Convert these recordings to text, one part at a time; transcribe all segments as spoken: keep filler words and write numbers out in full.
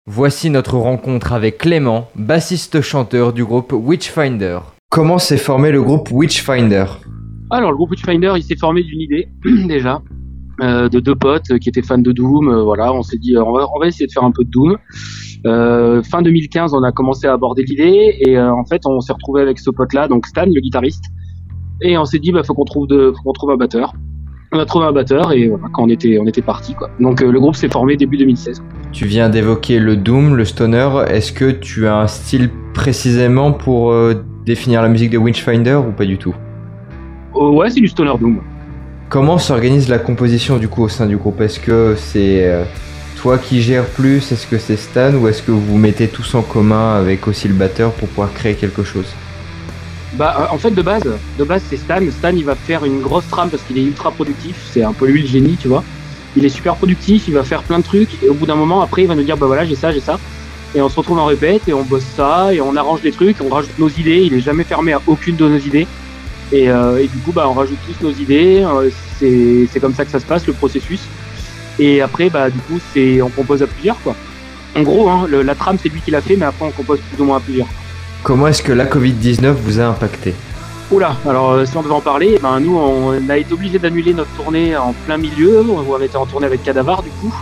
Voici notre rencontre avec Clément, bassiste-chanteur du groupe Witchfinder. Comment s'est formé le groupe Witchfinder ? Alors le groupe Witchfinder, il s'est formé d'une idée déjà euh, de deux potes qui étaient fans de Doom. Euh, voilà, on s'est dit euh, on va on va essayer de faire un peu de Doom. Euh, fin deux mille quinze, on a commencé à aborder l'idée et euh, en fait on s'est retrouvé avec ce pote-là, donc Stan, le guitariste, et on s'est dit bah faut qu'on trouve de, faut qu'on trouve un batteur. On a trouvé un batteur et voilà, quand on était on était parti quoi. Donc euh, le groupe s'est formé début deux mille seize. Tu viens d'évoquer le Doom, le Stoner. Est-ce que tu as un style précisément pour euh, définir la musique de Witchfinder ou pas du tout ? Oh, ouais, c'est du Stoner Doom. Comment s'organise la composition du coup au sein du groupe ? Est-ce que c'est euh, toi qui gères plus ? Est-ce que c'est Stan ou est-ce que vous mettez tous en commun avec aussi le batteur pour pouvoir créer quelque chose ? Bah en fait de base, de base c'est Stan. Stan il va faire une grosse trame parce qu'il est ultra productif. C'est un peu lui le génie, tu vois. Il est super productif, il va faire plein de trucs et au bout d'un moment après il va nous dire bah voilà j'ai ça, j'ai ça. Et on se retrouve en répète et on bosse ça et on arrange des trucs, on rajoute nos idées. Il est jamais fermé à aucune de nos idées. Et, euh, et du coup, bah, on rajoute tous nos idées. Euh, c'est, c'est comme ça que ça se passe, le processus. Et après, bah, du coup, c'est, on compose à plusieurs, quoi. En gros, hein, le, la trame, c'est lui qui l'a fait, mais après, on compose plus ou moins à plusieurs. Comment est-ce que la covid dix-neuf vous a impacté ? Oula, alors euh, si on devait en parler, ben, nous, on a été obligé d'annuler notre tournée en plein milieu. On était en tournée avec Cadavar, du coup.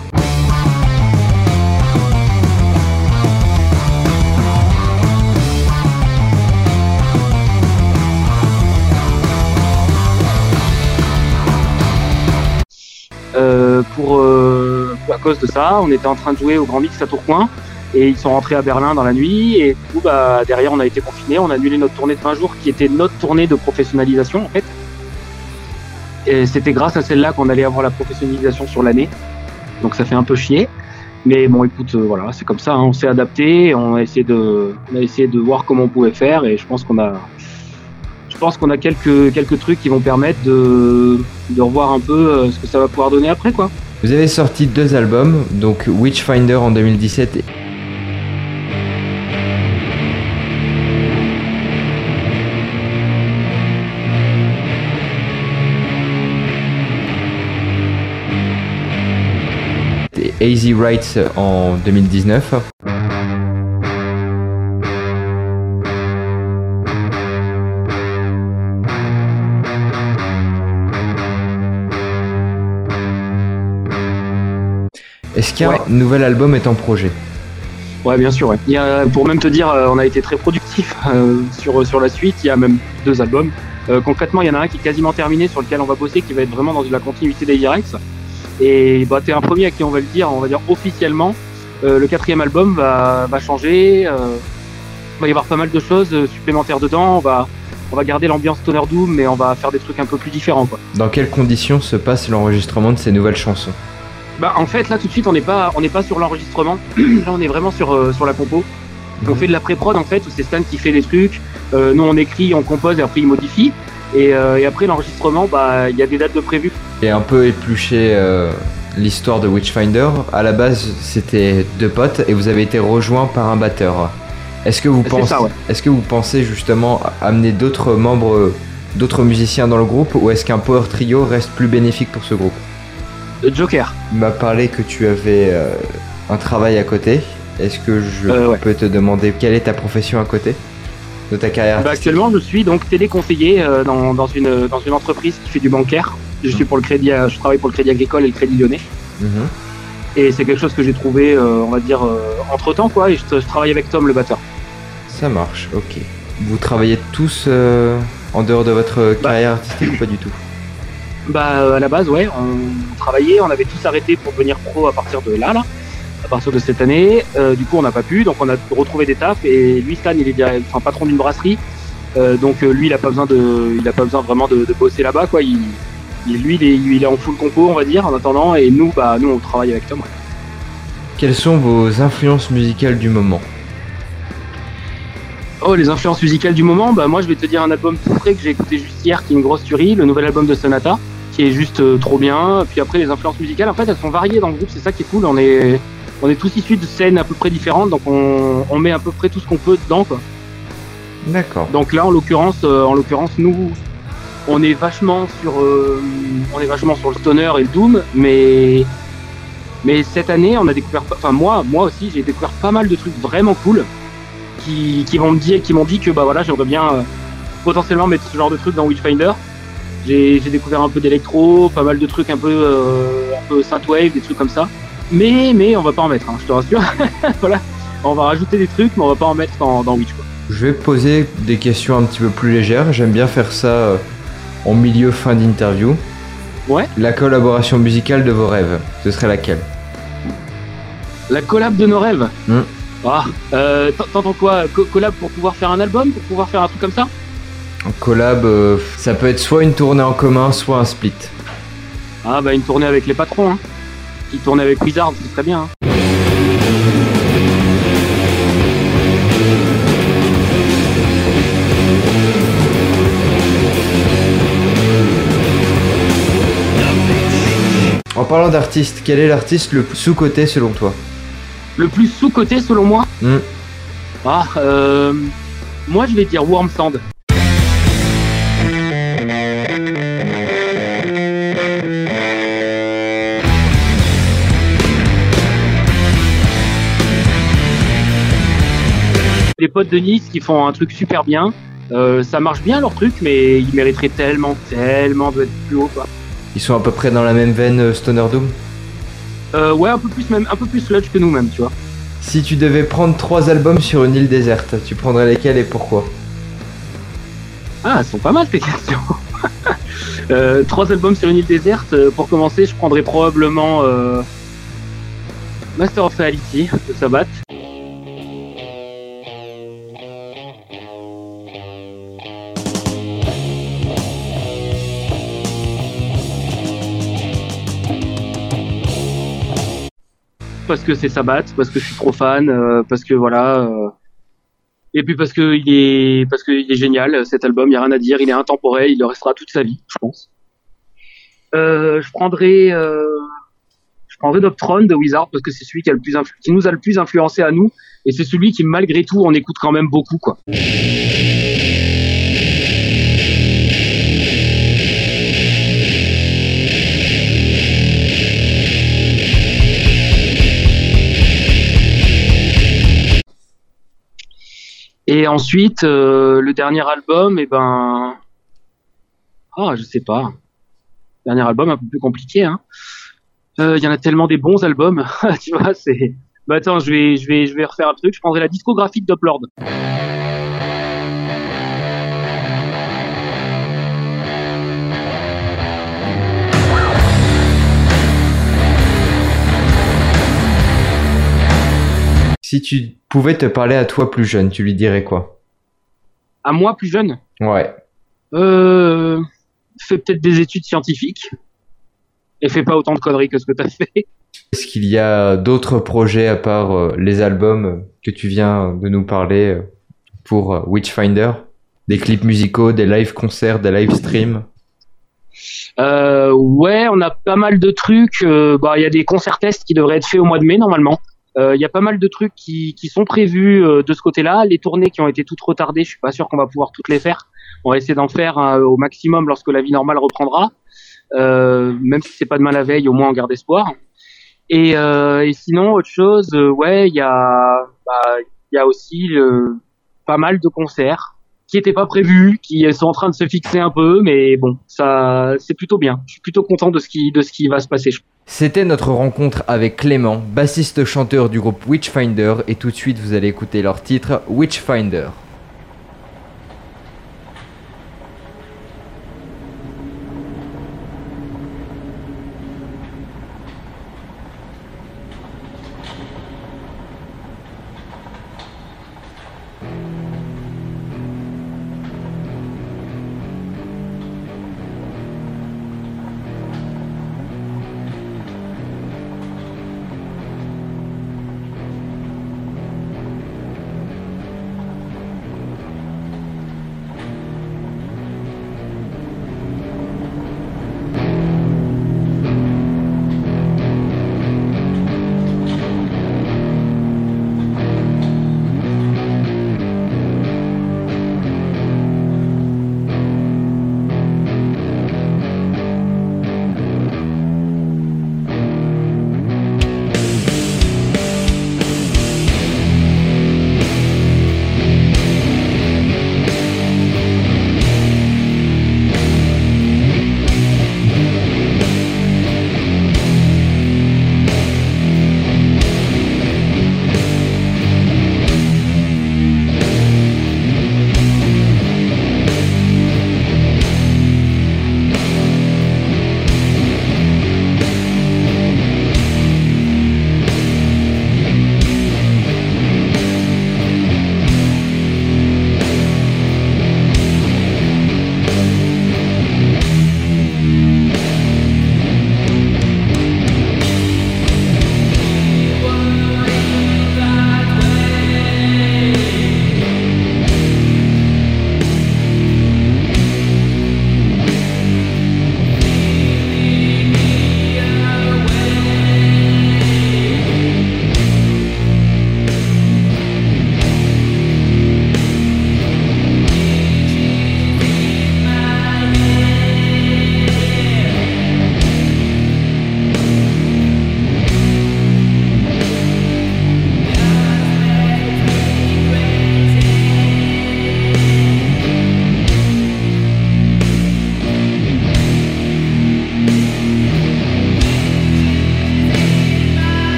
Euh, pour, euh, à cause de ça, on était en train de jouer au Grand Mix à Tourcoing et ils sont rentrés à Berlin dans la nuit et du coup bah, derrière on a été confinés, on a annulé notre tournée de vingt jours qui était notre tournée de professionnalisation en fait. Et c'était grâce à celle-là qu'on allait avoir la professionnalisation sur l'année, donc ça fait un peu chier. Mais bon écoute, euh, voilà, c'est comme ça, hein, on s'est adapté, on a essayé de, on a essayé de voir comment on pouvait faire et je pense qu'on a Je pense qu'on a quelques, quelques trucs qui vont permettre de, de revoir un peu ce que ça va pouvoir donner après, quoi. Vous avez sorti deux albums, donc Witchfinder en deux mille dix-sept et... et Easy Rights en deux mille dix-neuf. Est-ce qu'un ouais. nouvel album est en projet ? Ouais, bien sûr. Ouais. Il y a, pour même te dire, on a été très productif euh, sur, sur la suite. Il y a même deux albums. Euh, concrètement, il y en a un qui est quasiment terminé, sur lequel on va bosser, qui va être vraiment dans la continuité des Rex. Et bah, t'es un premier à qui on va le dire, on va dire officiellement. Euh, le quatrième album va, va changer. Euh, il va y avoir pas mal de choses supplémentaires dedans. On va, on va garder l'ambiance Stoner Doom, mais on va faire des trucs un peu plus différents, quoi. Dans quelles conditions se passe l'enregistrement de ces nouvelles chansons ? Bah en fait là tout de suite on n'est pas on n'est pas sur l'enregistrement. Là on est vraiment sur euh, sur la compo. On fait de la pré-prod en fait où c'est Stan qui fait des trucs. Euh, nous on écrit, on compose et après il modifie. Et, euh, et après l'enregistrement bah il y a des dates de prévues. J'ai un peu épluché euh, l'histoire de Witchfinder. À la base c'était deux potes et vous avez été rejoints par un batteur. Est-ce que vous pensez ça, ouais. Est-ce que vous pensez justement amener d'autres membres, d'autres musiciens dans le groupe ou est-ce qu'un power trio reste plus bénéfique pour ce groupe ? Joker. Il m'a parlé que tu avais euh, un travail à côté. Est-ce que je euh, ouais. peux te demander quelle est ta profession à côté de ta carrière ? Bah, actuellement, je suis donc téléconseiller euh, dans, dans, une, dans une entreprise qui fait du bancaire. Je suis pour le crédit, je travaille pour le Crédit Agricole et le Crédit Lyonnais. Mm-hmm. Et c'est quelque chose que j'ai trouvé, euh, on va dire, euh, entre temps, quoi. Et je, je travaille avec Tom, le batteur. Ça marche, ok. Vous travaillez tous euh, en dehors de votre bah, carrière artistique ou pas du tout ? Bah à la base ouais, on travaillait, on avait tous arrêté pour devenir pro à partir de là là, à partir de cette année. Euh, du coup on n'a pas pu, donc on a retrouvé des tafs et lui Stan il est direct, enfin, patron d'une brasserie, euh, donc lui il a pas besoin de, il a pas besoin vraiment de, de bosser là-bas quoi. Il, il, lui il est, il est en full compo on va dire en attendant et nous bah nous on travaille avec Tom. Ouais. Quelles sont vos influences musicales du moment ? Oh les influences musicales du moment, bah moi je vais te dire un album tout frais que j'ai écouté juste hier qui est une grosse tuerie, le nouvel album de Sonata. Qui est juste euh, trop bien. Puis après les influences musicales en fait elles sont variées dans le groupe, c'est ça qui est cool. On est on est tous issus de scènes à peu près différentes, donc on, on met à peu près tout ce qu'on peut dedans quoi. D'accord. Donc là en l'occurrence euh, en l'occurrence nous on est vachement sur euh, on est vachement sur le stoner et le doom, mais Mais cette année, on a découvert, enfin moi, moi aussi, j'ai découvert pas mal de trucs vraiment cool qui, qui vont me dire, qui m'ont dit que bah voilà, j'aimerais bien euh, potentiellement mettre ce genre de trucs dans Witchfinder. J'ai, j'ai découvert un peu d'électro, pas mal de trucs un peu, euh, un peu synthwave, des trucs comme ça. Mais, mais on va pas en mettre, hein, je te rassure. Voilà, on va rajouter des trucs, mais on va pas en mettre dans, dans Witch, quoi. Je vais poser des questions un petit peu plus légères. J'aime bien faire ça euh, en milieu fin d'interview. Ouais. La collaboration musicale de vos rêves, ce serait laquelle? La collab de nos rêves. Mmh. Ah, euh, t'entends quoi? Co- collab pour pouvoir faire un album, pour pouvoir faire un truc comme ça? En collab, euh, ça peut être soit une tournée en commun, soit un split. Ah bah une tournée avec les patrons, hein. Une tournée avec Wizard, ce serait bien, hein. En parlant d'artiste, quel est l'artiste le plus sous-coté selon toi? Le plus sous-coté selon moi? Mmh. Ah, euh, moi je vais dire Wormsand. Les potes de Nice qui font un truc super bien, euh, ça marche bien leur truc, mais ils mériteraient tellement, tellement d'être plus haut, quoi. Ils sont à peu près dans la même veine euh, Stoner Doom? Euh, ouais, un peu plus même, un peu plus sludge que nous même, tu vois. Si tu devais prendre trois albums sur une île déserte, tu prendrais lesquels et pourquoi? Ah, elles sont pas mal tes questions. euh, trois albums sur une île déserte, euh, pour commencer, je prendrais probablement euh, Master of Reality de Sabbath. Parce que c'est Sabbath, parce que je suis trop fan, euh, parce que voilà, euh, et puis parce que il est, parce que il est génial cet album, il y a rien à dire, il est intemporel, il le restera toute sa vie, je pense. Euh, je prendrais, euh, je prendrais Doctron de Wizard parce que c'est celui qui a le plus influ- qui nous a le plus influencé à nous, et c'est celui qui malgré tout on écoute quand même beaucoup, quoi. Et ensuite, euh, le dernier album, et eh ben, ah, je sais pas. Dernier album un peu plus compliqué, hein. Il euh, y en a tellement des bons albums, tu vois. C'est. Bah attends, je vais, je vais, je vais refaire un truc. Je prendrai la discographie de Doplord. Si tu pouvais te parler à toi plus jeune, tu lui dirais quoi? À moi plus jeune? Ouais. Euh, fais peut-être des études scientifiques et fais pas autant de conneries que ce que t'as fait. Est-ce qu'il y a d'autres projets à part euh, les albums que tu viens de nous parler euh, pour euh, Witchfinder? Des clips musicaux, des live concerts, des live streams? Euh, ouais, on a pas mal de trucs. Euh, bah, il y a des concerts tests qui devraient être faits au mois de mai normalement. Il euh, y a pas mal de trucs qui, qui sont prévus euh, de ce côté-là. Les tournées qui ont été toutes retardées, je suis pas sûr qu'on va pouvoir toutes les faire. On va essayer d'en faire euh, au maximum lorsque la vie normale reprendra. Euh, même si c'est pas demain la veille, au moins on garde espoir. Et, euh, et sinon, autre chose, euh, ouais, il y a, bah, il y a aussi le, pas mal de concerts qui étaient pas prévus, qui sont en train de se fixer un peu, mais bon, ça, c'est plutôt bien. Je suis plutôt content de ce qui, de ce qui va se passer. C'était notre rencontre avec Clément, bassiste-chanteur du groupe Witchfinder, et tout de suite vous allez écouter leur titre Witchfinder.